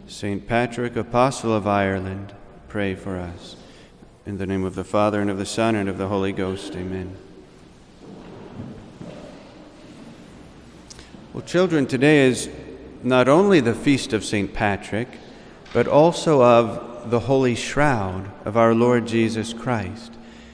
Saint Patrick, Apostle of Ireland, pray for us. In the name of the Father, and of the Son, and of the Holy Ghost, amen. Well, children, today is not only the feast of Saint Patrick, but also of the Holy Shroud of our Lord Jesus Christ.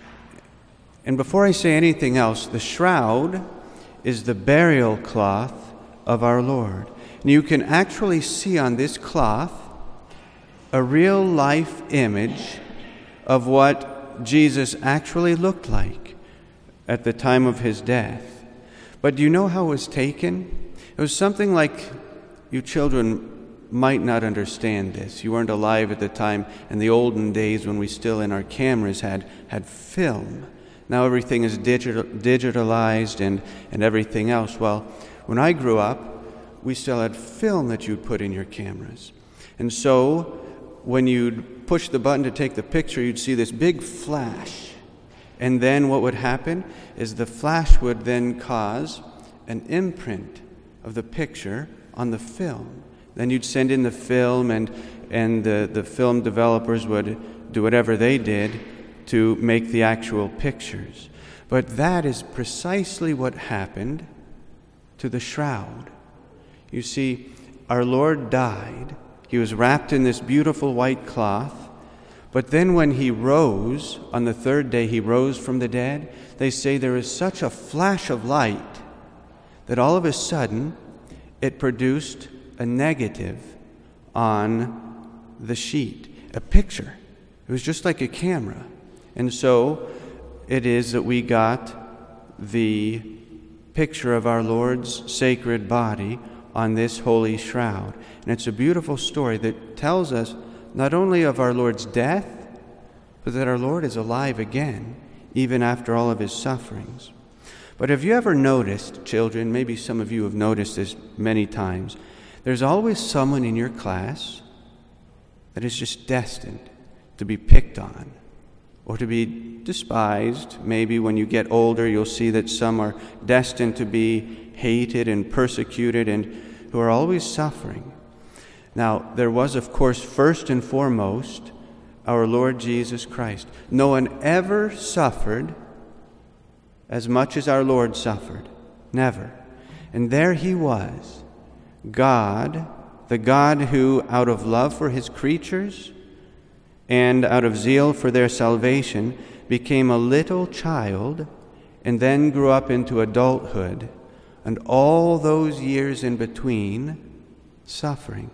And before I say anything else, the shroud is the burial cloth of our Lord. And you can actually see on this cloth a real life image of what Jesus actually looked like at the time of his death. But do you know how it was taken? It was something like, you children might not understand this. You weren't alive at the time in the olden days when we still in our cameras had film. Now everything is digitalized and everything else. Well, when I grew up, we still had film that you'd put in your cameras. And so when you'd push the button to take the picture, you'd see this big flash. And then what would happen is the flash would then cause an imprint of the picture on the film. Then you'd send in the film, and the film developers would do whatever they did to make the actual pictures. But that is precisely what happened to the shroud. You see, our Lord died. He was wrapped in this beautiful white cloth. But then when he rose, on the third day he rose from the dead, they say there is such a flash of light that all of a sudden it produced a negative on the sheet, a picture. It was just like a camera. And so it is that we got the picture of our Lord's sacred body on this holy shroud. And it's a beautiful story that tells us not only of our Lord's death, but that our Lord is alive again, even after all of his sufferings. But have you ever noticed, children, maybe some of you have noticed this many times, there's always someone in your class that is just destined to be picked on or to be despised. Maybe when you get older, you'll see that some are destined to be hated and persecuted and who are always suffering. Now, there was, of course, first and foremost, our Lord Jesus Christ. No one ever suffered as much as our Lord suffered. Never. And there he was, God, the God who, out of love for his creatures and out of zeal for their salvation, became a little child and then grew up into adulthood, and all those years in between, suffering.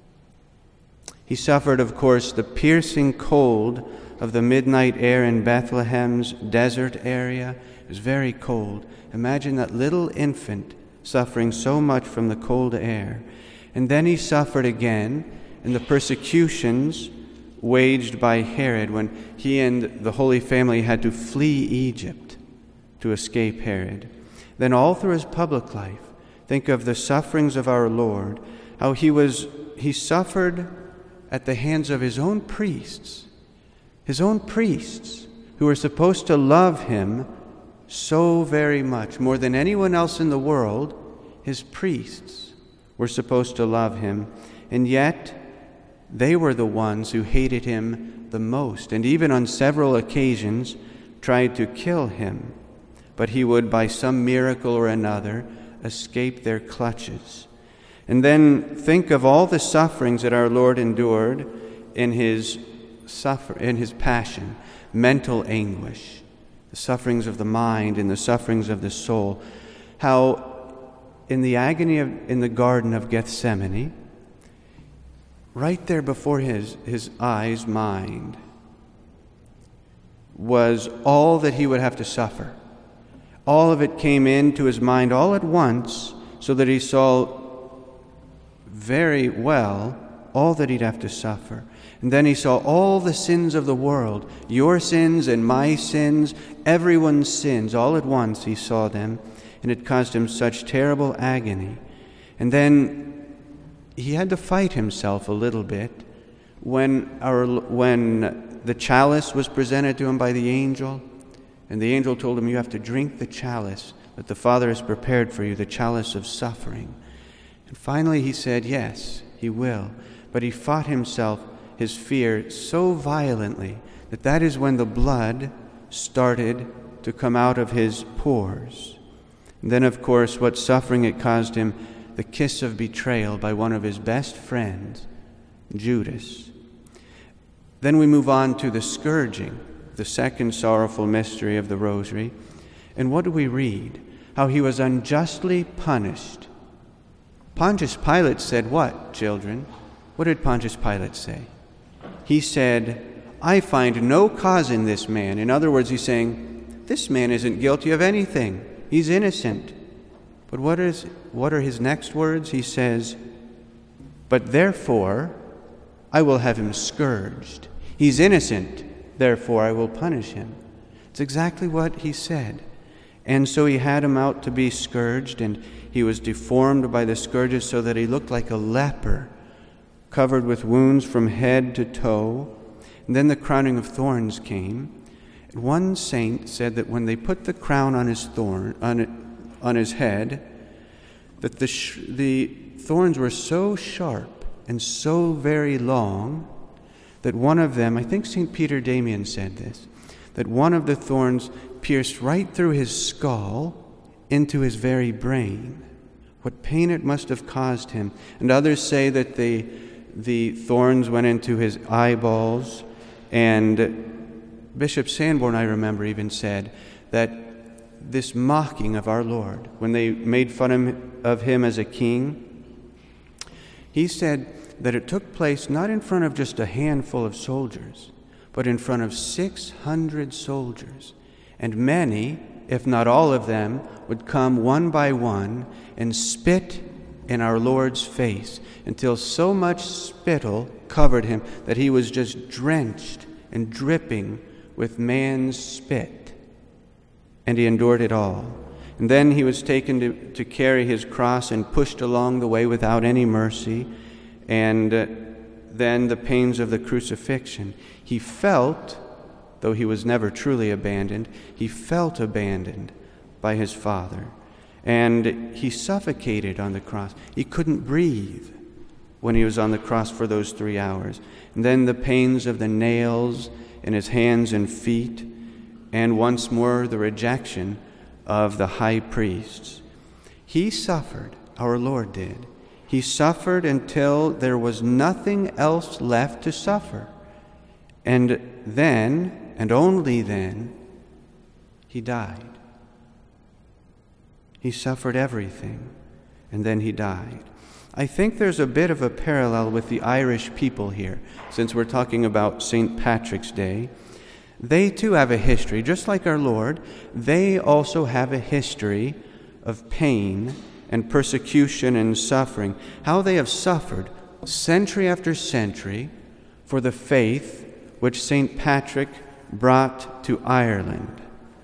He suffered, of course, the piercing cold of the midnight air in Bethlehem's desert area. It was very cold. Imagine that little infant suffering so much from the cold air. And then he suffered again in the persecutions waged by Herod when he and the Holy Family had to flee Egypt to escape Herod. Then all through his public life, think of the sufferings of our Lord, how he suffered at the hands of his own priests who were supposed to love him so very much, more than anyone else in the world. His priests were supposed to love him, and yet they were the ones who hated him the most, and even on several occasions tried to kill him. But he would, by some miracle or another, escape their clutches. And then think of all the sufferings that our Lord endured in his passion, mental anguish, the sufferings of the mind and the sufferings of the soul. How in the agony in the Garden of Gethsemane, right there before his mind, was all that he would have to suffer. All of it came into his mind all at once, so that he saw very well all that he'd have to suffer. And then he saw all the sins of the world, your sins and my sins, everyone's sins, all at once he saw them, and it caused him such terrible agony. And then he had to fight himself a little bit when the chalice was presented to him by the angel, and the angel told him, you have to drink the chalice that the Father has prepared for you, the chalice of suffering. And finally he said, yes, he will. but he fought his fear so violently that is when the blood started to come out of his pores. And then, of course, what suffering it caused him, the kiss of betrayal by one of his best friends, Judas. Then we move on to the scourging, the second sorrowful mystery of the Rosary. And what do we read? How he was unjustly punished. Pontius Pilate said what, children? What did Pontius Pilate say? He said, I find no cause in this man. In other words, he's saying, this man isn't guilty of anything. He's innocent. But what are his next words? He says, but therefore I will have him scourged. He's innocent, therefore I will punish him. It's exactly what he said. And so he had him out to be scourged, and he was deformed by the scourges so that he looked like a leper, covered with wounds from head to toe. And then the crowning of thorns came. One saint said that when they put the crown on his head, that the thorns were so sharp and so very long that one of them, I think St. Peter Damian said this, that one of the thorns pierced right through his skull into his very brain. What pain it must have caused him. And others say that the thorns went into his eyeballs. And Bishop Sanborn, I remember, even said that this mocking of our Lord, when they made fun of him as a king, he said that it took place not in front of just a handful of soldiers, but in front of 600 soldiers. And many, if not all of them, would come one by one and spit in our Lord's face until so much spittle covered him that he was just drenched and dripping with man's spit. And he endured it all. And then he was taken to carry his cross and pushed along the way without any mercy. And then the pains of the crucifixion. He felt, though he was never truly abandoned, he felt abandoned by his Father. And he suffocated on the cross. He couldn't breathe when he was on the cross for those 3 hours. And then the pains of the nails in his hands and feet, and once more the rejection of the high priests. He suffered, our Lord did. He suffered until there was nothing else left to suffer. And then, and only then, he died. He suffered everything, and then he died. I think there's a bit of a parallel with the Irish people here, since we're talking about St. Patrick's Day. They too have a history, just like our Lord. They also have a history of pain and persecution and suffering, how they have suffered century after century for the faith which St. Patrick brought to Ireland.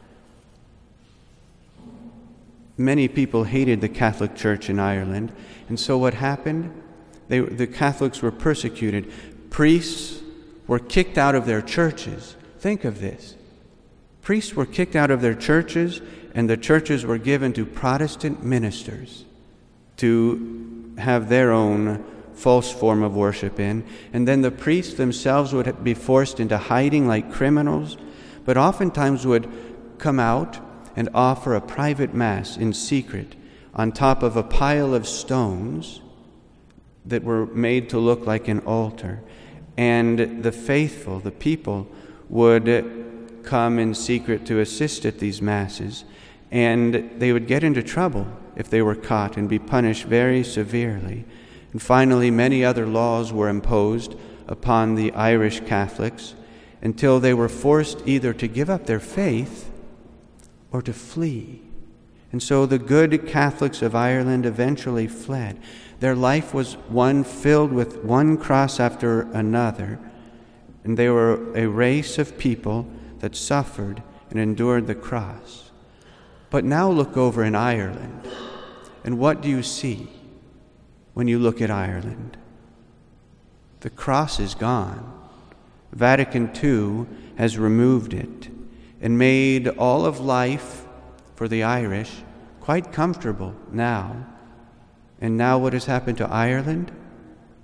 Many people hated the Catholic Church in Ireland, and so what happened? The Catholics were persecuted. Priests were kicked out of their churches. Think of this. Priests were kicked out of their churches, and the churches were given to Protestant ministers to have their own false form of worship in. And then the priests themselves would be forced into hiding like criminals, but oftentimes would come out and offer a private mass in secret on top of a pile of stones that were made to look like an altar. And the faithful, the people, would come in secret to assist at these masses, and they would get into trouble if they were caught and be punished very severely. And finally, many other laws were imposed upon the Irish Catholics until they were forced either to give up their faith or to flee. And so the good Catholics of Ireland eventually fled. Their life was one filled with one cross after another, and they were a race of people that suffered and endured the cross. But now look over in Ireland, and what do you see when you look at Ireland? The cross is gone. Vatican II has removed it and made all of life for the Irish quite comfortable now. And now what has happened to Ireland?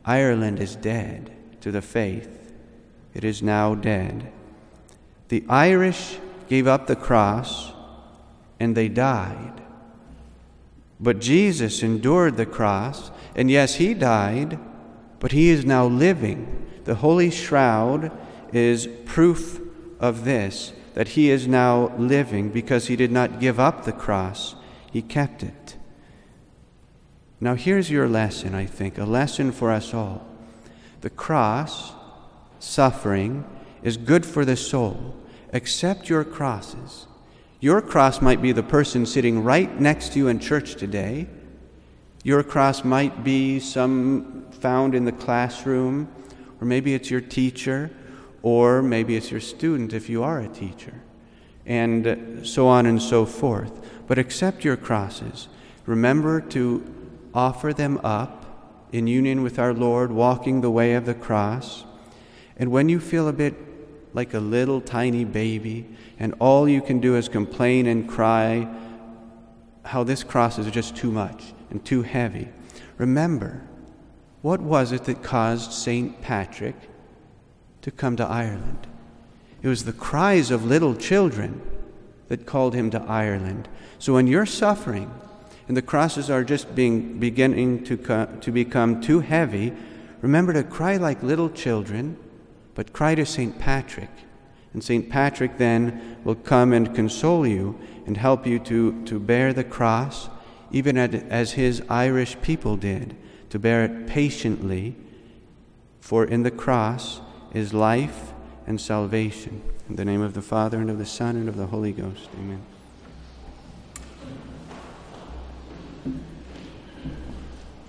Ireland is dead to the faith. It is now dead. The Irish gave up the cross and they died. But Jesus endured the cross, and yes, he died, but he is now living. The Holy Shroud is proof of this, that he is now living because he did not give up the cross. He kept it. Now here's your lesson, I think, a lesson for us all. The cross, suffering, is good for the soul. Accept your crosses. Your cross might be the person sitting right next to you in church today. Your cross might be some found in the classroom, or maybe it's your teacher, or maybe it's your student if you are a teacher, and so on and so forth. But accept your crosses. Remember to offer them up in union with our Lord, walking the way of the cross. And when you feel a bit like a little tiny baby, and all you can do is complain and cry how this cross is just too much and too heavy, remember, what was it that caused St. Patrick to come to Ireland? It was the cries of little children that called him to Ireland. So when you're suffering and the crosses are just beginning to become too heavy, remember to cry like little children, but cry to St. Patrick. And St. Patrick then will come and console you and help you to bear the cross, even as his Irish people did, to bear it patiently, for in the cross is life and salvation. In the name of the Father, and of the Son, and of the Holy Ghost. Amen.